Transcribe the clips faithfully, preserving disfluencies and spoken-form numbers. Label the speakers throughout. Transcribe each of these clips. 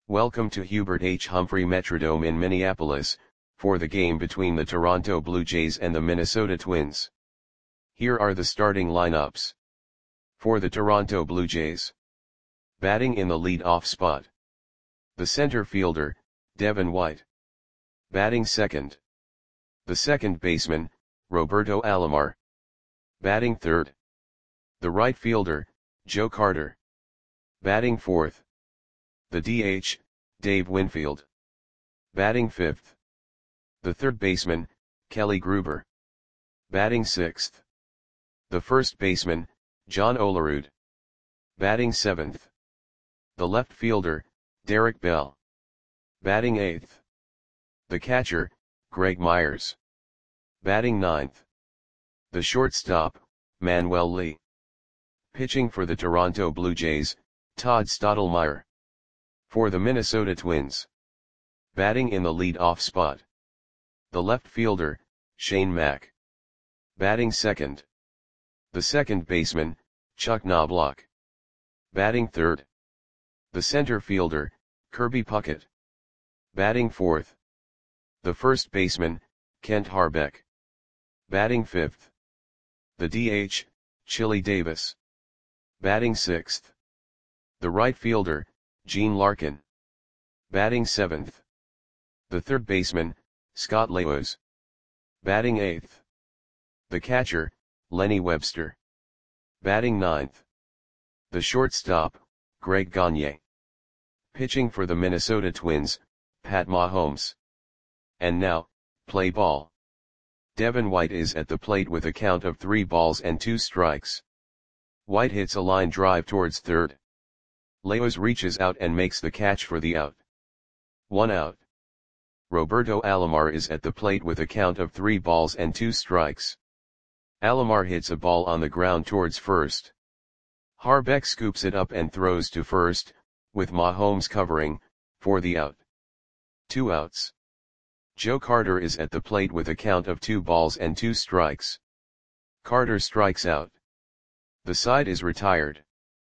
Speaker 1: Welcome to Hubert H. Humphrey Metrodome in Minneapolis, for the game between the Toronto Blue Jays and the Minnesota Twins. Here are the starting lineups. For the Toronto Blue Jays. Batting in the lead-off spot. The center fielder, Devin White. Batting second. The second baseman, Roberto Alomar. Batting third. The right fielder, Joe Carter. Batting fourth. The D H, Dave Winfield. Batting fifth. The third baseman, Kelly Gruber. Batting sixth. The first baseman, John Olerud. Batting seventh. The left fielder, Derek Bell. Batting eighth. The catcher, Greg Myers. Batting ninth. The shortstop, Manuel Lee. Pitching for the Toronto Blue Jays, Todd Stottlemyre. For the Minnesota Twins. Batting in the lead-off spot. The left fielder, Shane Mack. Batting second. The second baseman, Chuck Knobloch. Batting third. The center fielder, Kirby Puckett. Batting fourth. The first baseman, Kent Hrbek. Batting fifth. The D H, Chili Davis. Batting sixth. The right fielder, Gene Larkin. Batting seventh. The third baseman, Scott Laos. Batting eighth. The catcher, Lenny Webster. Batting ninth. The shortstop, Greg Gagne. Pitching for the Minnesota Twins, Pat Mahomes. And now, play ball. Devin White is at the plate with a count of three balls and two strikes. White hits a line drive towards third. Laos reaches out and makes the catch for the out. One out. Roberto Alomar is at the plate with a count of three balls and two strikes. Alomar hits a ball on the ground towards first. Hrbek scoops it up and throws to first, with Mahomes covering, for the out. Two outs. Joe Carter is at the plate with a count of two balls and two strikes. Carter strikes out. The side is retired.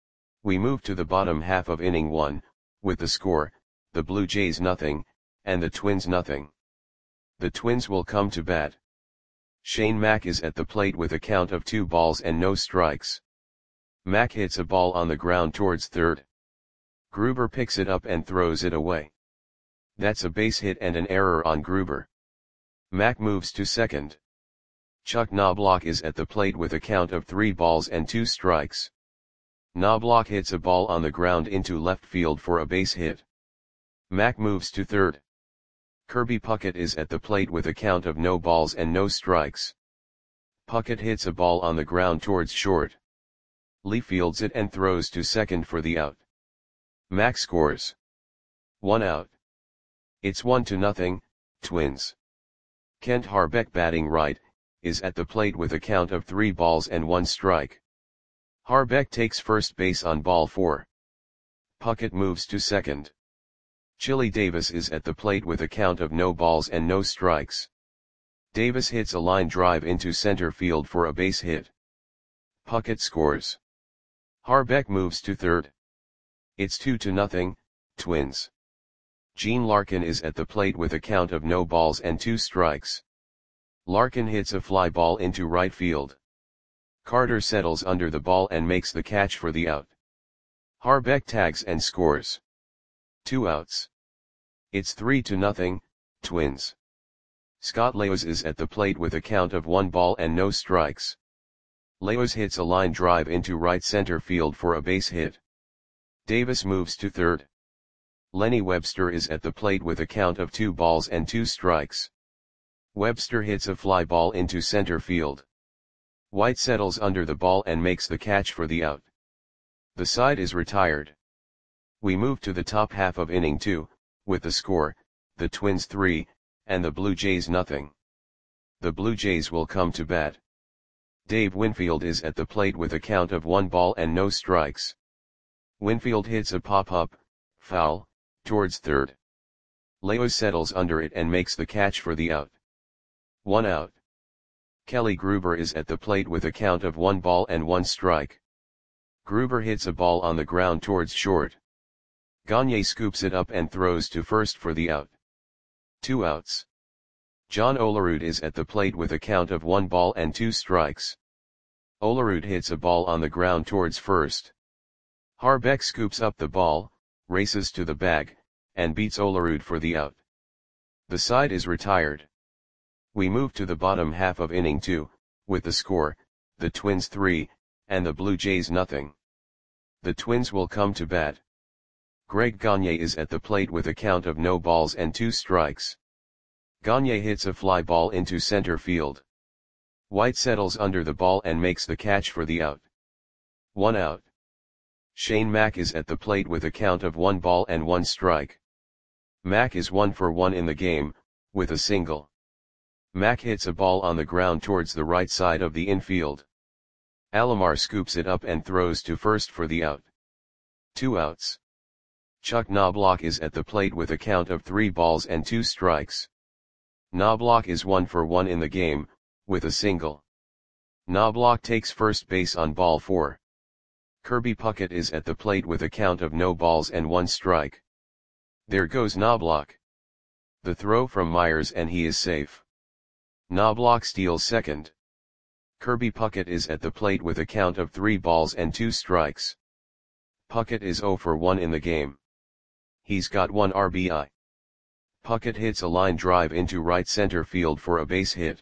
Speaker 1: We move to the bottom half of inning one, with the score, the Blue Jays nothing, and the Twins nothing. The Twins will come to bat. Shane Mack is at the plate with a count of two balls and no strikes. Mack hits a ball on the ground towards third. Gruber picks it up and throws it away. That's a base hit and an error on Gruber. Mack moves to second. Chuck Knobloch is at the plate with a count of three balls and two strikes. Knobloch hits a ball on the ground into left field for a base hit. Mack moves to third. Kirby Puckett is at the plate with a count of no balls and no strikes. Puckett hits a ball on the ground towards short. Lee fields it and throws to second for the out. Mack scores. One out. It's one to nothing, Twins. Kent Hrbek, batting right, is at the plate with a count of three balls and one strike. Hrbek takes first base on ball four. Puckett moves to second. Chili Davis is at the plate with a count of no balls and no strikes. Davis hits a line drive into center field for a base hit. Puckett scores. Hrbek moves to third. It's two to nothing, Twins. Gene Larkin is at the plate with a count of no balls and two strikes. Larkin hits a fly ball into right field. Carter settles under the ball and makes the catch for the out. Hrbek tags and scores. Two outs. It's three to nothing, Twins. Scott Laos is at the plate with a count of one ball and no strikes. Laos hits a line drive into right center field for a base hit. Davis moves to third. Lenny Webster is at the plate with a count of two balls and two strikes. Webster hits a fly ball into center field. White settles under the ball and makes the catch for the out. The side is retired. We move to the top half of inning two, with the score, the Twins three, and the Blue Jays nothing. The Blue Jays will come to bat. Dave Winfield is at the plate with a count of one ball and no strikes. Winfield hits a pop-up, foul, towards third. Laos settles under it and makes the catch for the out. One out. Kelly Gruber is at the plate with a count of one ball and one strike. Gruber hits a ball on the ground towards short. Gagne scoops it up and throws to first for the out. Two outs. John Olerud is at the plate with a count of one ball and two strikes. Olerud hits a ball on the ground towards first. Harbeck scoops up the ball, races to the bag, and beats Olerud for the out. The side is retired. We move to the bottom half of inning two, with the score, the Twins three, and the Blue Jays nothing. The Twins will come to bat. Greg Gagne is at the plate with a count of no balls and two strikes. Gagne hits a fly ball into center field. White settles under the ball and makes the catch for the out. One out. Shane Mack is at the plate with a count of one ball and one strike. Mack is one for one in the game, with a single. Mack hits a ball on the ground towards the right side of the infield. Alomar scoops it up and throws to first for the out. Two outs. Chuck Knobloch is at the plate with a count of three balls and two strikes. Knobloch is one for one in the game, with a single. Knobloch takes first base on ball four. Kirby Puckett is at the plate with a count of no balls and one strike. There goes Knobloch. The throw from Myers and he is safe. Knobloch steals second. Kirby Puckett is at the plate with a count of three balls and two strikes. Puckett is zero for one in the game. He's got one R B I. Puckett hits a line drive into right center field for a base hit.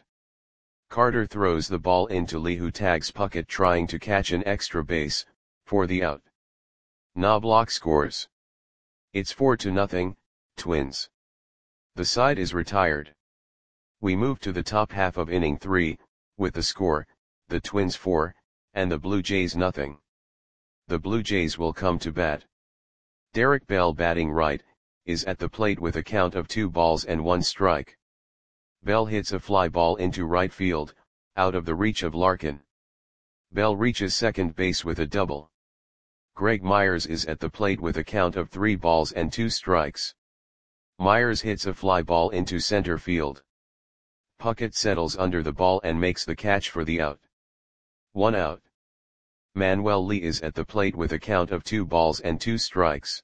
Speaker 1: Carter throws the ball into Lee, who tags Puckett trying to catch an extra base, for the out. Knobloch scores. It's four to nothing, Twins. The side is retired. We move to the top half of inning three, with the score, the Twins four, and the Blue Jays nothing. The Blue Jays will come to bat. Derek Bell, batting right, is at the plate with a count of two balls and one strike. Bell hits a fly ball into right field, out of the reach of Larkin. Bell reaches second base with a double. Greg Myers is at the plate with a count of three balls and two strikes. Myers hits a fly ball into center field. Puckett settles under the ball and makes the catch for the out. One out. Manuel Lee is at the plate with a count of two balls and two strikes.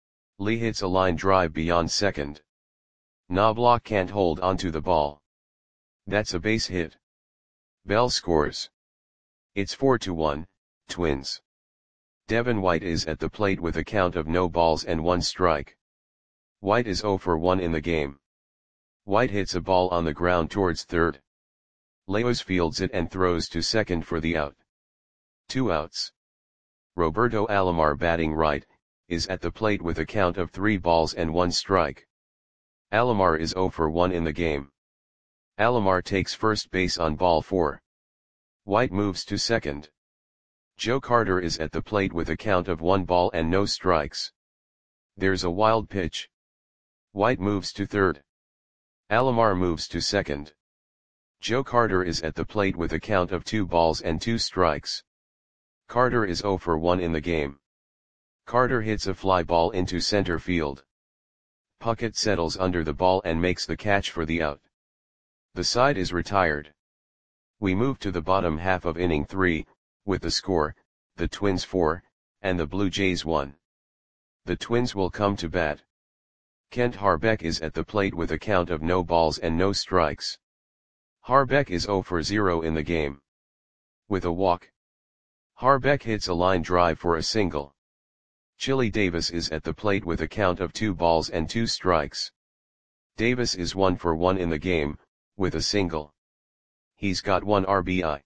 Speaker 1: Lee hits a line drive beyond second. Knobloch can't hold onto the ball. That's a base hit. Bell scores. It's four to one, Twins. Devin White is at the plate with a count of no balls and one strike. White is zero for one in the game. White hits a ball on the ground towards third. Leos fields it and throws to second for the out. Two outs. Roberto Alomar, batting right, is at the plate with a count of three balls and one strike. Alomar is zero for one in the game. Alomar takes first base on ball four. White moves to second. Joe Carter is at the plate with a count of one ball and no strikes. There's a wild pitch. White moves to third. Alomar moves to second. Joe Carter is at the plate with a count of two balls and two strikes. Carter is zero for one in the game. Carter hits a fly ball into center field. Puckett settles under the ball and makes the catch for the out. The side is retired. We move to the bottom half of inning three, with the score, the Twins four, and the Blue Jays one. The Twins will come to bat. Kent Harbeck is at the plate with a count of no balls and no strikes. Harbeck is zero for zero in the game. With a walk. Harbeck hits a line drive for a single. Chili Davis is at the plate with a count of two balls and two strikes. Davis is one for one in the game, with a single. He's got one R B I.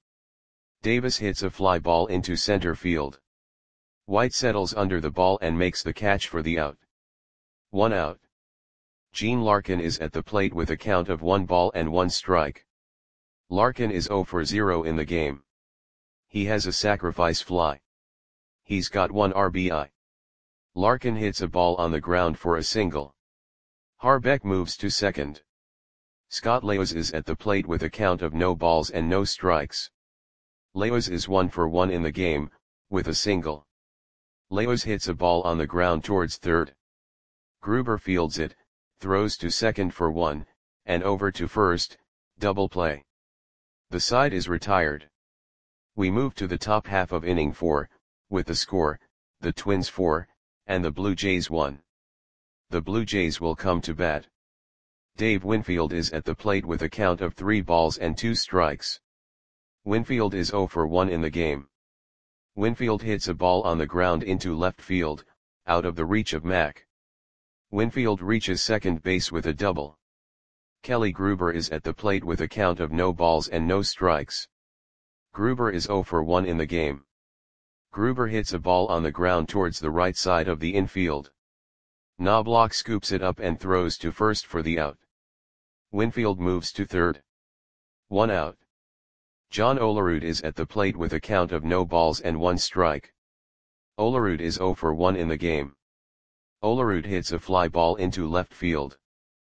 Speaker 1: Davis hits a fly ball into center field. White settles under the ball and makes the catch for the out. One out. Gene Larkin is at the plate with a count of one ball and one strike. Larkin is zero for zero in the game. He has a sacrifice fly. He's got one R B I. Larkin hits a ball on the ground for a single. Harbeck moves to second. Scott Leos is at the plate with a count of no balls and no strikes. Leos is one for one in the game, with a single. Leos hits a ball on the ground towards third. Gruber fields it, throws to second for one, and over to first, double play. The side is retired. We move to the top half of inning four, with the score, the Twins four, and the Blue Jays one. the Blue Jays will come to bat. Dave Winfield is at the plate with a count of three balls and two strikes. Winfield is zero for one in the game. Winfield hits a ball on the ground into left field, out of the reach of Mack. Winfield reaches second base with a double. Kelly Gruber is at the plate with a count of no balls and no strikes. Gruber is zero for one in the game. Gruber hits a ball on the ground towards the right side of the infield. Knobloch scoops it up and throws to first for the out. Winfield moves to third. One out. John Olerud is at the plate with a count of no balls and one strike. Olerud is zero for one in the game. Olerud hits a fly ball into left field.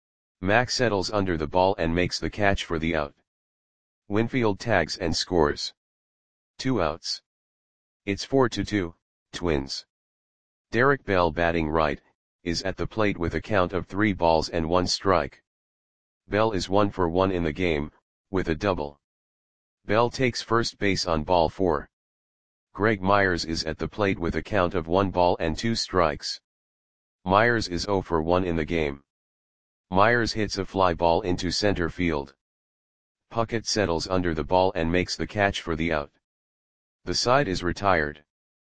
Speaker 1: Mack settles under the ball and makes the catch for the out. Winfield tags and scores. Two outs. It's four to two, Twins. Derek Bell, batting right, is at the plate with a count of three balls and one strike. Bell is one for one in the game, with a double. Bell takes first base on ball four. Greg Myers is at the plate with a count of one ball and two strikes. Myers is zero for one in the game. Myers hits a fly ball into center field. Puckett settles under the ball and makes the catch for the out. The side is retired.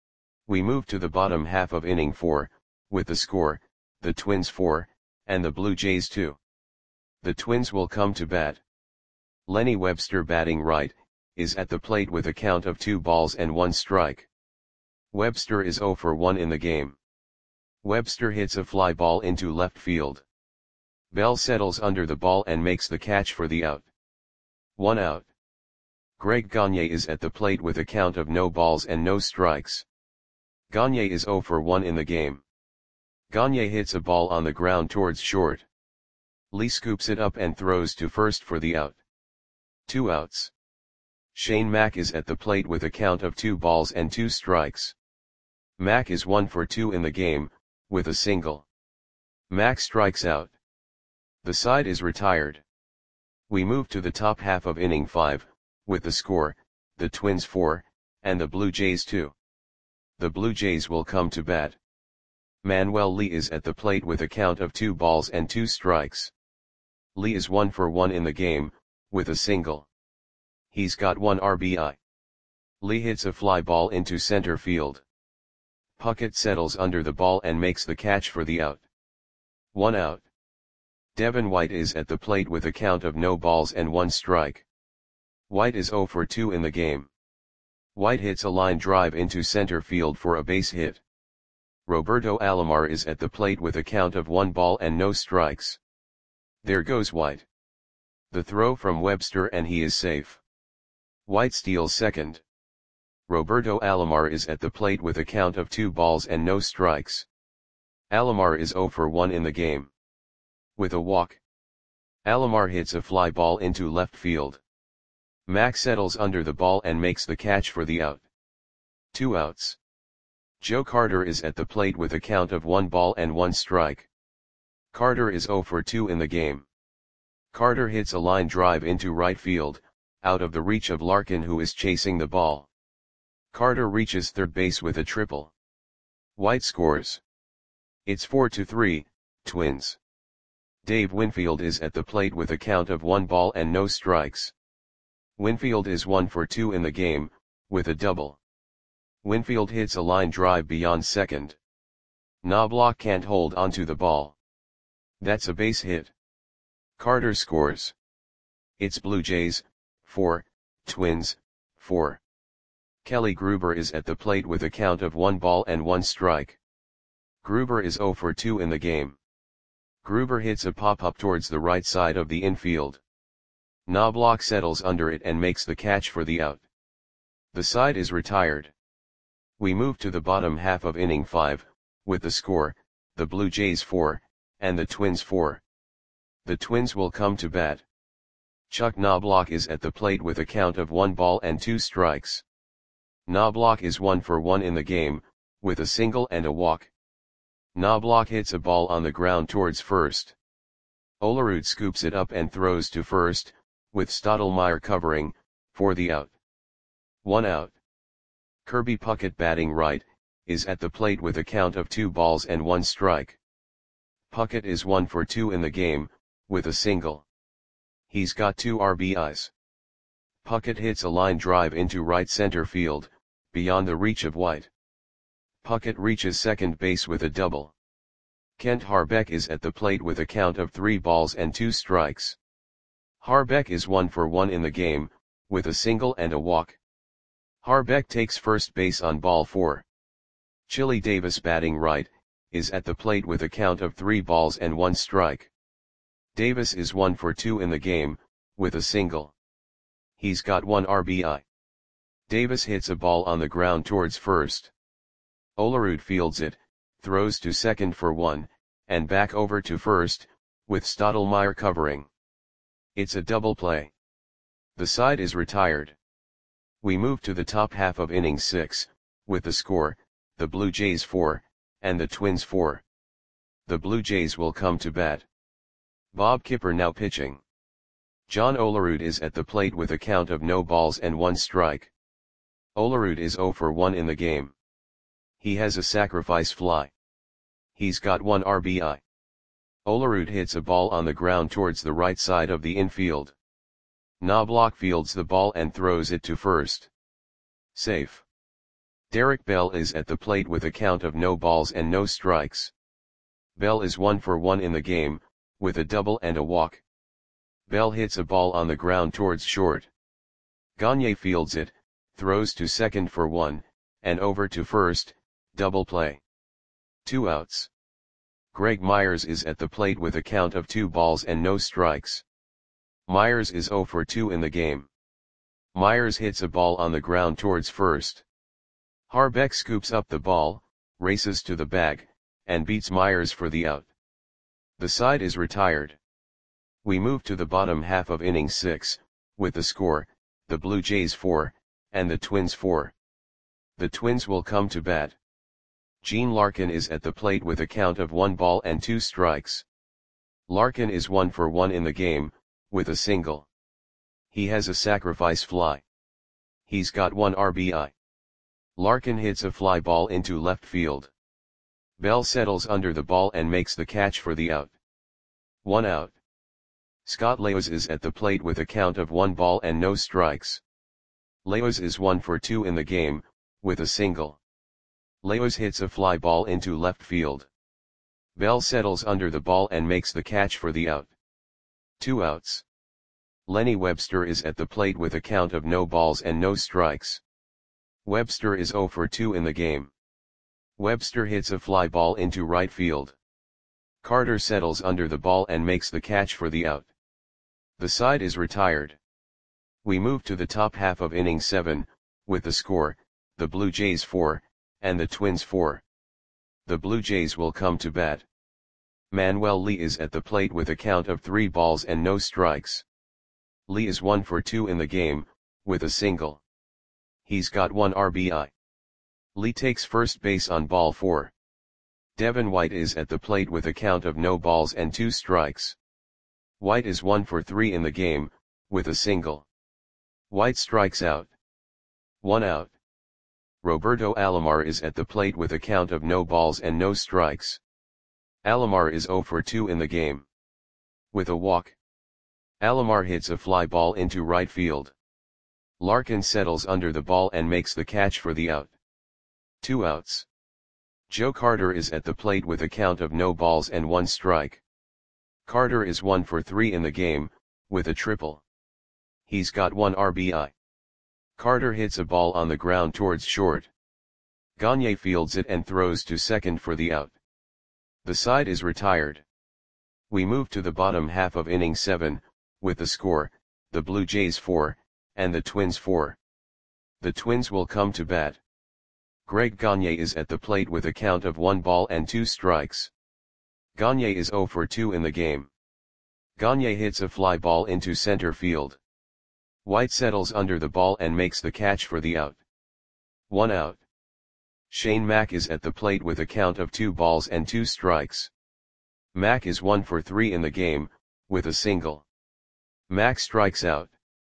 Speaker 1: We move to the bottom half of inning four, with the score, the Twins four, and the Blue Jays two. The Twins will come to bat. Lenny Webster, batting right, is at the plate with a count of two balls and one strike. Webster is zero for one in the game. Webster hits a fly ball into left field. Bell settles under the ball and makes the catch for the out. One out. Greg Gagne is at the plate with a count of no balls and no strikes. Gagne is zero for one in the game. Gagne hits a ball on the ground towards short. Lee scoops it up and throws to first for the out. Two outs. Shane Mack is at the plate with a count of two balls and two strikes. Mack is one for two in the game, with a single. Mack strikes out. The side is retired. We move to the top half of inning five, with the score, the Twins four, and the Blue Jays two. The Blue Jays will come to bat. Manuel Lee is at the plate with a count of two balls and two strikes. Lee is one for one in the game, with a single. He's got one R B I. Lee hits a fly ball into center field. Puckett settles under the ball and makes the catch for the out. One out. Devin White is at the plate with a count of no balls and one strike. White is zero for two in the game. White hits a line drive into center field for a base hit. Roberto Alomar is at the plate with a count of one ball and no strikes. There goes White. The throw from Webster and he is safe. White steals second. Roberto Alomar is at the plate with a count of two balls and no strikes. Alomar is zero for one in the game. With a walk. Alomar hits a fly ball into left field. Mack settles under the ball and makes the catch for the out. Two outs. Joe Carter is at the plate with a count of one ball and one strike. Carter is zero for two in the game. Carter hits a line drive into right field, out of the reach of Larkin, who is chasing the ball. Carter reaches third base with a triple. White scores. It's four to three, Twins. Dave Winfield is at the plate with a count of one ball and no strikes. Winfield is one for two in the game, with a double. Winfield hits a line drive beyond second. Knobloch can't hold onto the ball. That's a base hit. Carter scores. It's Blue Jays, four, Twins, four. Kelly Gruber is at the plate with a count of one ball and one strike. Gruber is zero for two in the game. Gruber hits a pop-up towards the right side of the infield. Knobloch settles under it and makes the catch for the out. The side is retired. We move to the bottom half of inning five, with the score, the Blue Jays four, and the Twins four. The Twins will come to bat. Chuck Knobloch is at the plate with a count of one ball and two strikes. Knobloch is one for one in the game, with a single and a walk. Knobloch hits a ball on the ground towards first. Olerud scoops it up and throws to first, with Stottlemyre covering, for the out. One out. Kirby Puckett, batting right, is at the plate with a count of two balls and one strike. Puckett is one for two in the game, with a single. He's got two R B Is. Puckett hits a line drive into right center field, beyond the reach of White. Puckett reaches second base with a double. Kent Harbeck is at the plate with a count of three balls and two strikes. Harbeck is one for one in the game, with a single and a walk. Harbeck takes first base on ball four. Chili Davis, batting right, is at the plate with a count of three balls and one strike. Davis is one for two in the game, with a single. He's got one R B I. Davis hits a ball on the ground towards first. Olerud fields it, throws to second for one, and back over to first, with Stottlemyre covering. It's a double play. The side is retired. We move to the top half of inning six, with the score, the Blue Jays four, and the Twins four. The Blue Jays will come to bat. Bob Kipper now pitching. John Olerud is at the plate with a count of no balls and one strike. Olerud is zero for one in the game. He has a sacrifice fly. He's got one R B I. Olerud hits a ball on the ground towards the right side of the infield. Knobloch fields the ball and throws it to first. Safe. Derek Bell is at the plate with a count of no balls and no strikes. Bell is one for one in the game, with a double and a walk. Bell hits a ball on the ground towards short. Gagne fields it, throws to second for one, and over to first, double play. Two outs. Greg Myers is at the plate with a count of two balls and no strikes. Myers is zero for two in the game. Myers hits a ball on the ground towards first. Harbeck scoops up the ball, races to the bag, and beats Myers for the out. The side is retired. We move to the bottom half of inning six, with the score, the Blue Jays four, and the Twins four. The Twins will come to bat. Gene Larkin is at the plate with a count of one ball and two strikes. Larkin is one for one in the game, with a single. He has a sacrifice fly. He's got one R B I. Larkin hits a fly ball into left field. Bell settles under the ball and makes the catch for the out. One out. Scott Leos is at the plate with a count of one ball and no strikes. Leos is one for two in the game, with a single. Leos hits a fly ball into left field. Bell settles under the ball and makes the catch for the out. Two outs. Lenny Webster is at the plate with a count of no balls and no strikes. Webster is zero for two in the game. Webster hits a fly ball into right field. Carter settles under the ball and makes the catch for the out. The side is retired. We move to the top half of inning seven, with the score, the Blue Jays four, and the Twins four. The Blue Jays will come to bat. Manuel Lee is at the plate with a count of three balls and no strikes. Lee is one for two in the game, with a single. He's got one R B I. Lee takes first base on ball four. Devin White is at the plate with a count of no balls and two strikes. White is one for three in the game, with a single. White strikes out. One out. Roberto Alomar is at the plate with a count of no balls and no strikes. Alomar is zero for two in the game. With a walk. Alomar hits a fly ball into right field. Larkin settles under the ball and makes the catch for the out. Two outs. Joe Carter is at the plate with a count of no balls and one strike. Carter is one for three in the game, with a triple. He's got one R B I. Carter hits a ball on the ground towards short. Gagne fields it and throws to second for the out. The side is retired. We move to the bottom half of inning seven, with the score, the Blue Jays four, and the Twins four. The Twins will come to bat. Greg Gagne is at the plate with a count of one ball and two strikes. Gagne is zero for two in the game. Gagne hits a fly ball into center field. White settles under the ball and makes the catch for the out. One out. Shane Mack is at the plate with a count of two balls and two strikes. Mack is one for three in the game, with a single. Mack strikes out.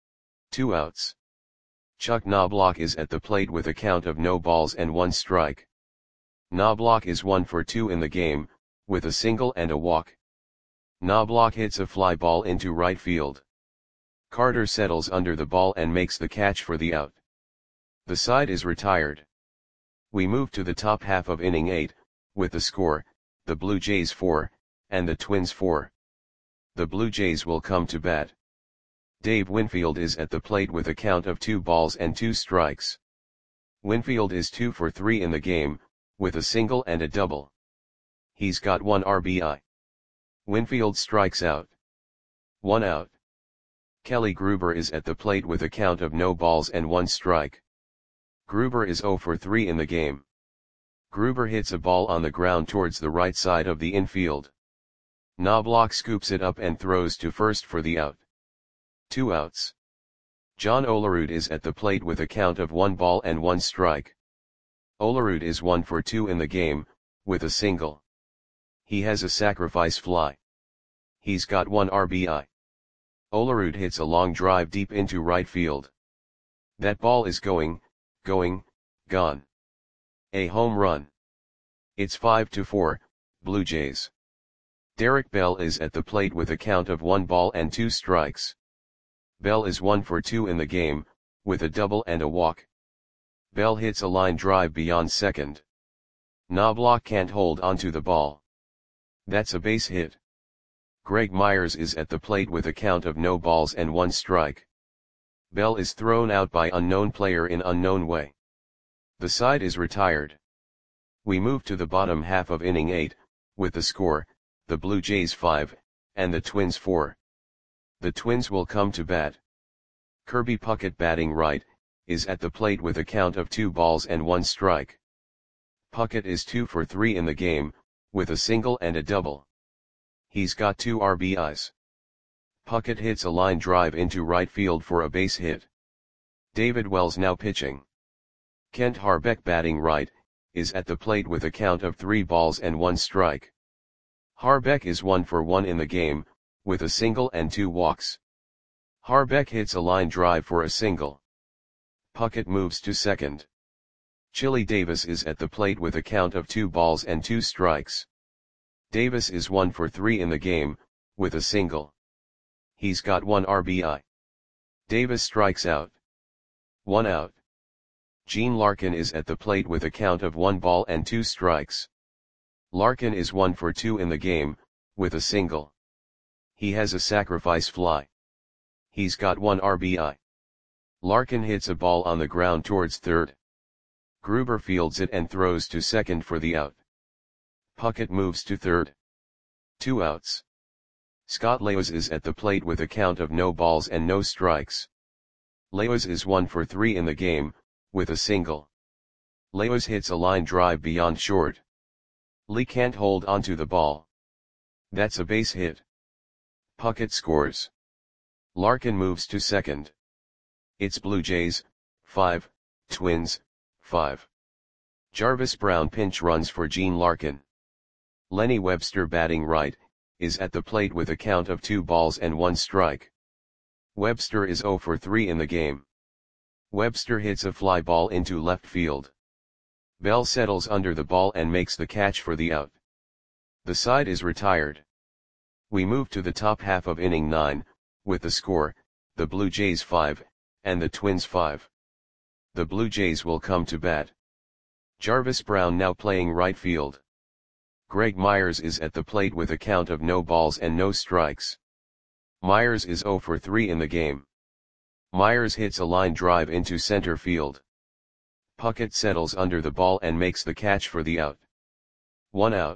Speaker 1: Two outs. Chuck Knobloch is at the plate with a count of no balls and one strike. Knobloch is one for two in the game, with a single and a walk. Knobloch hits a fly ball into right field. Carter settles under the ball and makes the catch for the out. The side is retired. We move to the top half of inning eight, with the score, the Blue Jays four, and the Twins four. The Blue Jays will come to bat. Dave Winfield is at the plate with a count of two balls and two strikes. Winfield is two for three in the game, with a single and a double. He's got one R B I. Winfield strikes out. One out. Kelly Gruber is at the plate with a count of no balls and one strike. Gruber is zero for three in the game. Gruber hits a ball on the ground towards the right side of the infield. Knobloch scoops it up and throws to first for the out. Two outs. John Olerud is at the plate with a count of one ball and one strike. Olerud is one for two in the game, with a single. He has a sacrifice fly. He's got one R B I. Olerud hits a long drive deep into right field. That ball is going, going, gone. A home run. It's five to four, Blue Jays. Derek Bell is at the plate with a count of one ball and two strikes. Bell is one for two in the game, with a double and a walk. Bell hits a line drive beyond second. Knobloch can't hold onto the ball. That's a base hit. Greg Myers is at the plate with a count of no balls and one strike. Bell is thrown out by unknown player in unknown way. The side is retired. We move to the bottom half of inning eight, with the score, the Blue Jays five, and the Twins four. The Twins will come to bat. Kirby Puckett, batting right, is at the plate with a count of two balls and one strike. Puckett is two for three in the game, with a single and a double. He's got two R B Is. Puckett hits a line drive into right field for a base hit. David Wells now pitching. Kent Harbeck, batting right, is at the plate with a count of three balls and one strike. Harbeck is one for one in the game, with a single and two walks. Harbeck hits a line drive for a single. Puckett moves to second. Chili Davis is at the plate with a count of two balls and two strikes. Davis is one for three in the game, with a single. He's got one R B I. Davis strikes out. One out. Gene Larkin is at the plate with a count of one ball and two strikes. Larkin is one for two in the game, with a single. He has a sacrifice fly. He's got one R B I. Larkin hits a ball on the ground towards third. Gruber fields it and throws to second for the out. Puckett moves to third. Two outs. Scott Leos is at the plate with a count of no balls and no strikes. Leos is one for three in the game, with a single. Leos hits a line drive beyond short. Lee can't hold onto the ball. That's a base hit. Puckett scores. Larkin moves to second. It's Blue Jays, five, Twins, five. Jarvis Brown pinch runs for Gene Larkin. Lenny Webster, batting right, is at the plate with a count of two balls and one strike. Webster is zero for three in the game. Webster hits a fly ball into left field. Bell settles under the ball and makes the catch for the out. The side is retired. We move to the top half of inning nine, with the score, the Blue Jays five, and the Twins five. The Blue Jays will come to bat. Jarvis Brown now playing right field. Greg Myers is at the plate with a count of no balls and no strikes. Myers is zero for three in the game. Myers hits a line drive into center field. Puckett settles under the ball and makes the catch for the out. One out.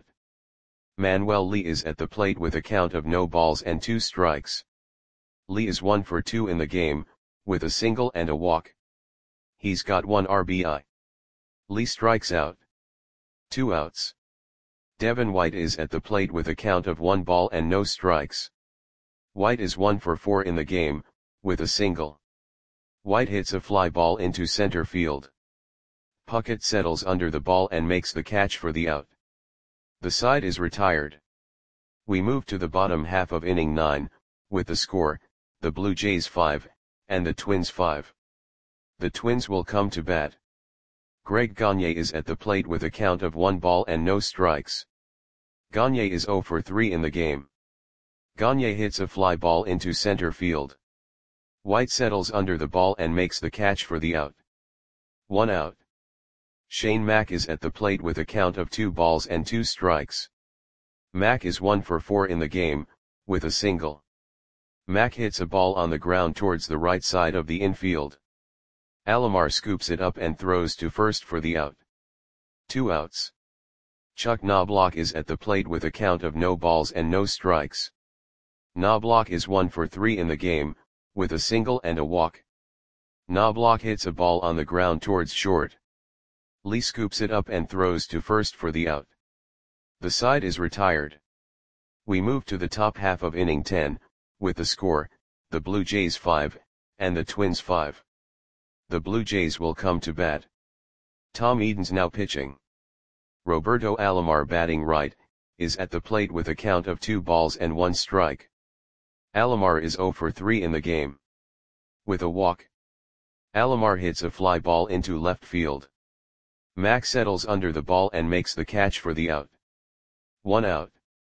Speaker 1: Manuel Lee is at the plate with a count of no balls and two strikes. Lee is one for two in the game, with a single and a walk. He's got one R B I. Lee strikes out. Two outs. Devin White is at the plate with a count of one ball and no strikes. White is one for four in the game, with a single. White hits a fly ball into center field. Puckett settles under the ball and makes the catch for the out. The side is retired. We move to the bottom half of inning nine, with the score, the Blue Jays five, and the Twins five. The Twins will come to bat. Greg Gagne is at the plate with a count of one ball and no strikes. Gagne is zero for three in the game. Gagne hits a fly ball into center field. White settles under the ball and makes the catch for the out. One out. Shane Mack is at the plate with a count of two balls and two strikes. Mack is one for four in the game, with a single. Mack hits a ball on the ground towards the right side of the infield. Alomar scoops it up and throws to first for the out. Two outs. Chuck Knobloch is at the plate with a count of no balls and no strikes. Knobloch is one for three in the game, with a single and a walk. Knobloch hits a ball on the ground towards short. Lee scoops it up and throws to first for the out. The side is retired. We move to the top half of inning ten, with the score, the Blue Jays five, and the Twins five. The Blue Jays will come to bat. Tom Edens now pitching. Roberto Alomar batting right, is at the plate with a count of two balls and one strike. Alomar is zero for three in the game. With a walk. Alomar hits a fly ball into left field. Mack settles under the ball and makes the catch for the out. One out.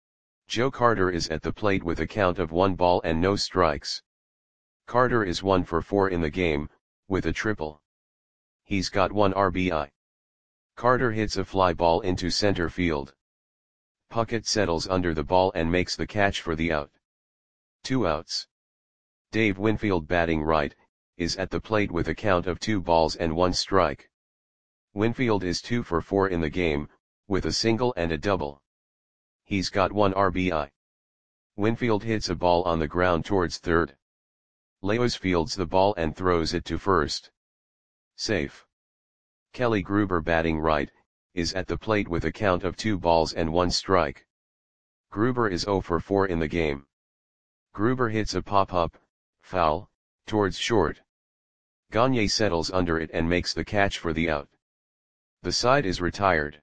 Speaker 1: Joe Carter is at the plate with a count of one ball and no strikes. Carter is one for four in the game, with a triple. He's got one R B I. Carter hits a fly ball into center field. Puckett settles under the ball and makes the catch for the out. Two outs. Dave Winfield batting right, is at the plate with a count of two balls and one strike. Winfield is two for four in the game, with a single and a double. He's got one R B I. Winfield hits a ball on the ground towards third. Leos fields the ball and throws it to first. Safe. Kelly Gruber batting right, is at the plate with a count of two balls and one strike. Gruber is zero for four in the game. Gruber hits a pop-up, foul, towards short. Gagne settles under it and makes the catch for the out. The side is retired.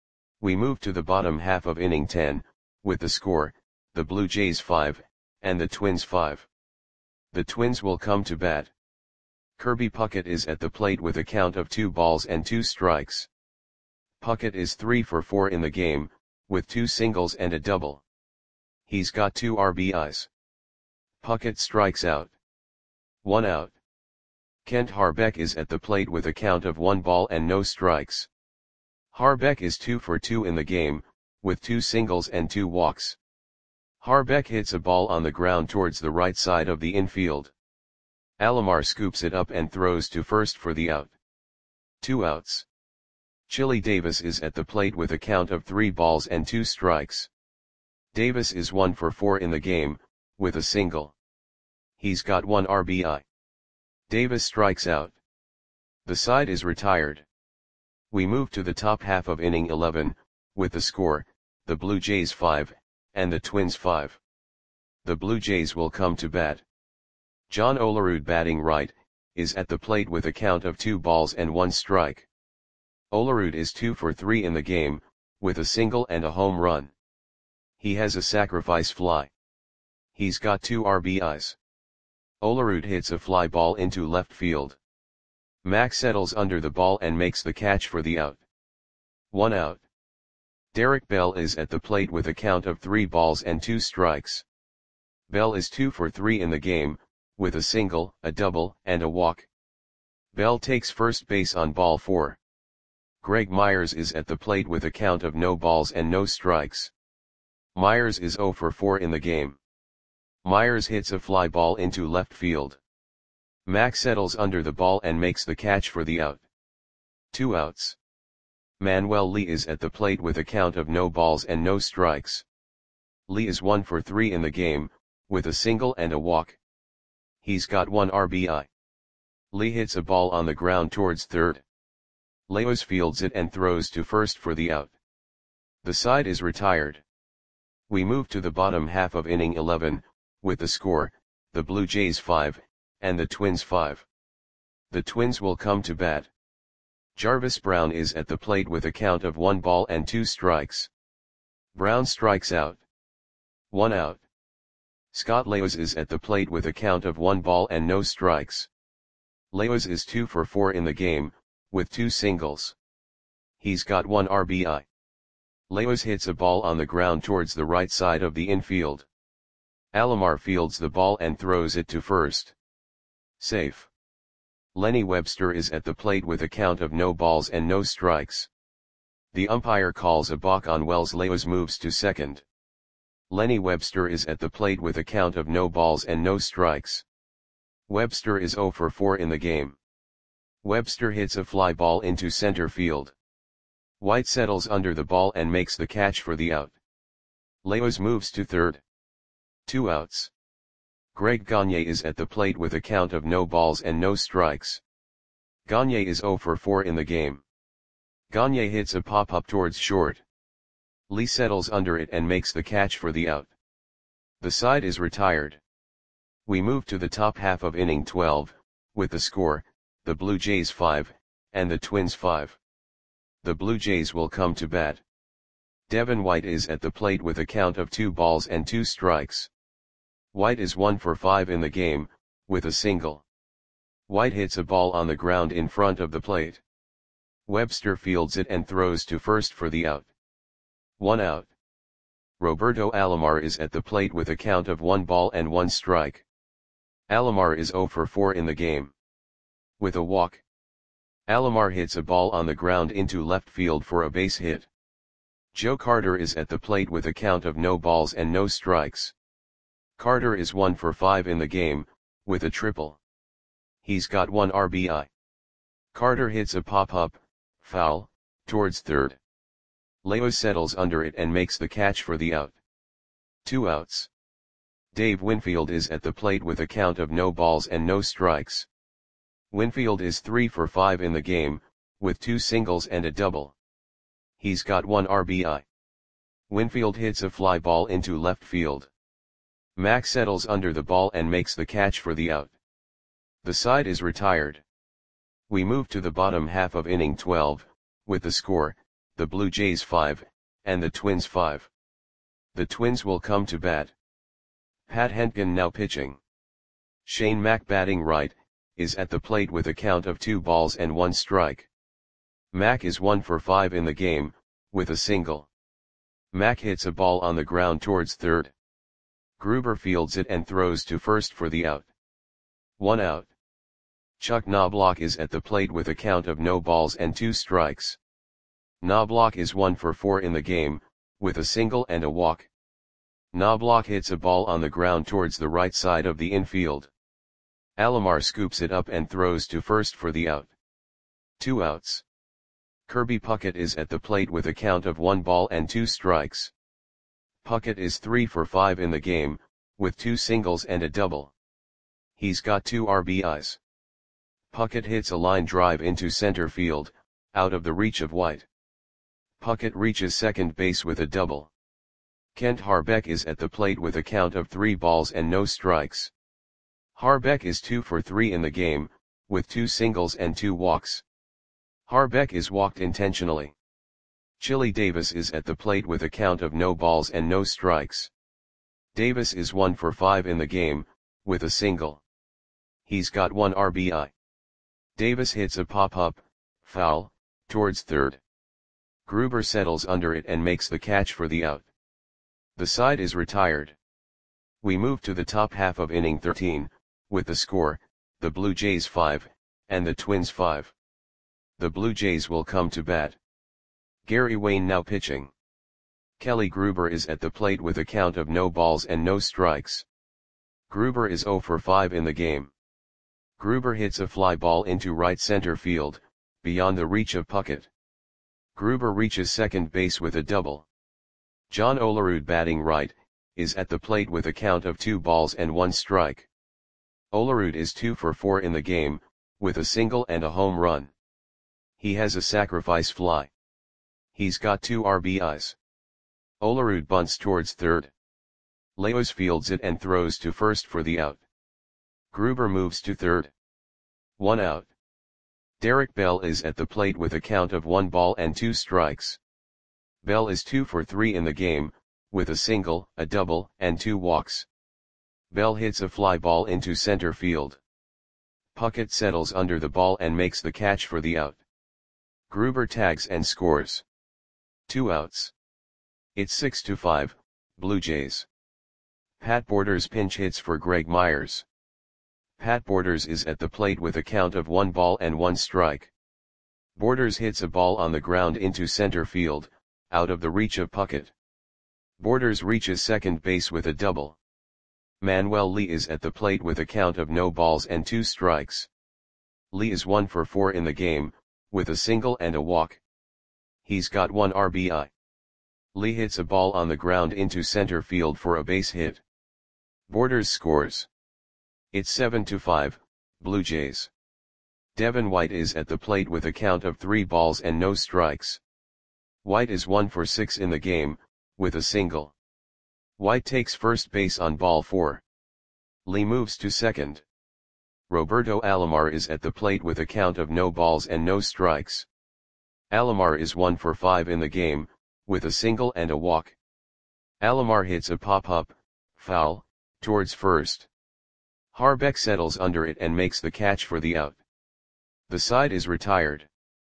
Speaker 1: We move to the bottom half of inning ten, with the score, the Blue Jays five, and the Twins five. The Twins will come to bat. Kirby Puckett is at the plate with a count of two balls and two strikes. Puckett is three for four in the game, with two singles and a double. He's got two R B Is. Puckett strikes out. One out. Kent Harbeck is at the plate with a count of one ball and no strikes. Harbeck is two for two in the game, with two singles and two walks. Harbeck hits a ball on the ground towards the right side of the infield. Alomar scoops it up and throws to first for the out. Two outs. Chili Davis is at the plate with a count of three balls and two strikes. Davis is one for four in the game, with a single. He's got one R B I. Davis strikes out. The side is retired. We move to the top half of inning eleven, with the score, the Blue Jays five, and the Twins five. The Blue Jays will come to bat. John Olerud batting right, is at the plate with a count of two balls and one strike. Olerud is two for three in the game, with a single and a home run. He has a sacrifice fly. He's got two R B Is. Olerud hits a fly ball into left field. Mack settles under the ball and makes the catch for the out. One out. Derek Bell is at the plate with a count of three balls and two strikes. Bell is two for three in the game, with a single, a double, and a walk. Bell takes first base on ball four. Greg Myers is at the plate with a count of no balls and no strikes. Myers is zero for four in the game. Myers hits a fly ball into left field. Mack settles under the ball and makes the catch for the out. Two outs. Manuel Lee is at the plate with a count of no balls and no strikes. Lee is one for three in the game, with a single and a walk. He's got one R B I. Lee hits a ball on the ground towards third. Leos fields it and throws to first for the out. The side is retired. We move to the bottom half of inning eleven, with the score, the Blue Jays five, and the Twins five. The Twins will come to bat. Jarvis Brown is at the plate with a count of one ball and two strikes. Brown strikes out. One out. Scott Leos is at the plate with a count of one ball and no strikes. Leos is two for four in the game, with two singles. He's got one R B I. Leos hits a ball on the ground towards the right side of the infield. Alomar fields the ball and throws it to first. Safe. Lenny Webster is at the plate with a count of no balls and no strikes. The umpire calls a balk on Wells. Leos moves to second. Lenny Webster is at the plate with a count of no balls and no strikes. Webster is zero for four in the game. Webster hits a fly ball into center field. White settles under the ball and makes the catch for the out. Leos moves to third. Two outs. Greg Gagne is at the plate with a count of no balls and no strikes. Gagne is zero for four in the game. Gagne hits a pop-up towards short. Lee settles under it and makes the catch for the out. The side is retired. We move to the top half of inning twelve, with the score, the Blue Jays five, and the Twins five. The Blue Jays will come to bat. Devin White is at the plate with a count of two balls and two strikes. White is one for five in the game, with a single. White hits a ball on the ground in front of the plate. Webster fields it and throws to first for the out. One out. Roberto Alomar is at the plate with a count of one ball and one strike. Alomar is zero for four in the game. With a walk. Alomar hits a ball on the ground into left field for a base hit. Joe Carter is at the plate with a count of no balls and no strikes. Carter is one for five in the game, with a triple. He's got one R B I. Carter hits a pop-up, foul, towards third. Leos settles under it and makes the catch for the out. Two outs. Dave Winfield is at the plate with a count of no balls and no strikes. Winfield is three for five in the game, with two singles and a double. He's got one R B I. Winfield hits a fly ball into left field. Mack settles under the ball and makes the catch for the out. The side is retired. We move to the bottom half of inning twelve, with the score, the Blue Jays five, and the Twins five. The Twins will come to bat. Pat Hentgen now pitching. Shane Mack batting right, is at the plate with a count of two balls and one strike. Mack is one for five in the game, with a single. Mack hits a ball on the ground towards third. Gruber fields it and throws to first for the out. One out. Chuck Knobloch is at the plate with a count of no balls and two strikes. Knobloch is one for four in the game, with a single and a walk. Knobloch hits a ball on the ground towards the right side of the infield. Alomar scoops it up and throws to first for the out. Two outs. Kirby Puckett is at the plate with a count of one ball and two strikes. Puckett is three for five in the game, with two singles and a double. He's got two R B Is. Puckett hits a line drive into center field, out of the reach of White. Puckett reaches second base with a double. Kent Harbeck is at the plate with a count of three balls and no strikes. Harbeck is two for three in the game, with two singles and two walks. Harbeck is walked intentionally. Chili Davis is at the plate with a count of no balls and no strikes. Davis is one for five in the game, with a single. He's got one R B I. Davis hits a pop-up, foul, towards third. Gruber settles under it and makes the catch for the out. The side is retired. We move to the top half of inning thirteen, with the score, the Blue Jays five, and the Twins five. The Blue Jays will come to bat. Gary Wayne now pitching. Kelly Gruber is at the plate with a count of no balls and no strikes. Gruber is zero for five in the game. Gruber hits a fly ball into right center field, beyond the reach of Puckett. Gruber reaches second base with a double. John Olerud batting right, is at the plate with a count of two balls and one strike. Olerud is two for four in the game, with a single and a home run. He has a sacrifice fly. He's got two R B Is. Olerud bunts towards third. Leos fields it and throws to first for the out. Gruber moves to third. One out. Derek Bell is at the plate with a count of one ball and two strikes. Bell is two for three in the game, with a single, a double, and two walks. Bell hits a fly ball into center field. Puckett settles under the ball and makes the catch for the out. Gruber tags and scores. Two outs. It's six to five, Blue Jays. Pat Borders pinch hits for Greg Myers. Pat Borders is at the plate with a count of one ball and one strike. Borders hits a ball on the ground into center field, out of the reach of Puckett. Borders reaches second base with a double. Manuel Lee is at the plate with a count of no balls and two strikes. Lee is one for four in the game, with a single and a walk. He's got one R B I. Lee hits a ball on the ground into center field for a base hit. Borders scores. It's seven to five, Blue Jays. Devin White is at the plate with a count of three balls and no strikes. White is one for six in the game, with a single. White takes first base on ball four. Lee moves to second. Roberto Alomar is at the plate with a count of no balls and no strikes. Alomar is one for five in the game, with a single and a walk. Alomar hits a pop-up, foul, towards first. Harbeck settles under it and makes the catch for the out. The side is retired.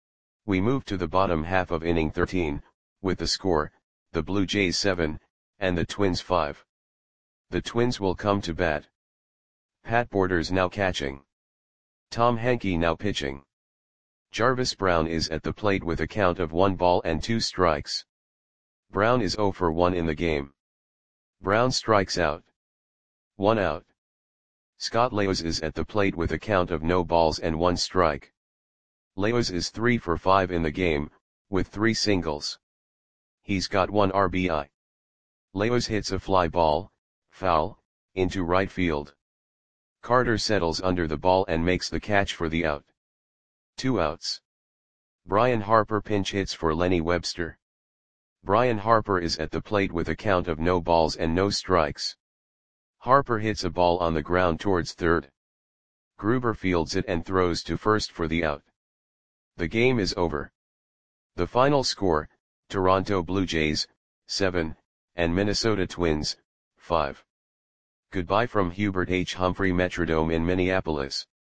Speaker 1: We move to the bottom half of inning thirteen, with the score, the Blue Jays seven, and the Twins five. The Twins will come to bat. Pat Borders now catching. Tom Henke now pitching. Jarvis Brown is at the plate with a count of one ball and two strikes. Brown is zero for one in the game. Brown strikes out. One out. Scott Leos is at the plate with a count of no balls and one strike. Leos is three for five in the game, with three singles. He's got one R B I. Leos hits a fly ball, foul, into right field. Carter settles under the ball and makes the catch for the out. Two outs. Brian Harper pinch hits for Lenny Webster. Brian Harper is at the plate with a count of no balls and no strikes. Harper hits a ball on the ground towards third. Gruber fields it and throws to first for the out. The game is over. The final score, Toronto Blue Jays, seven, and Minnesota Twins, five. Goodbye from Hubert H. Humphrey Metrodome in Minneapolis.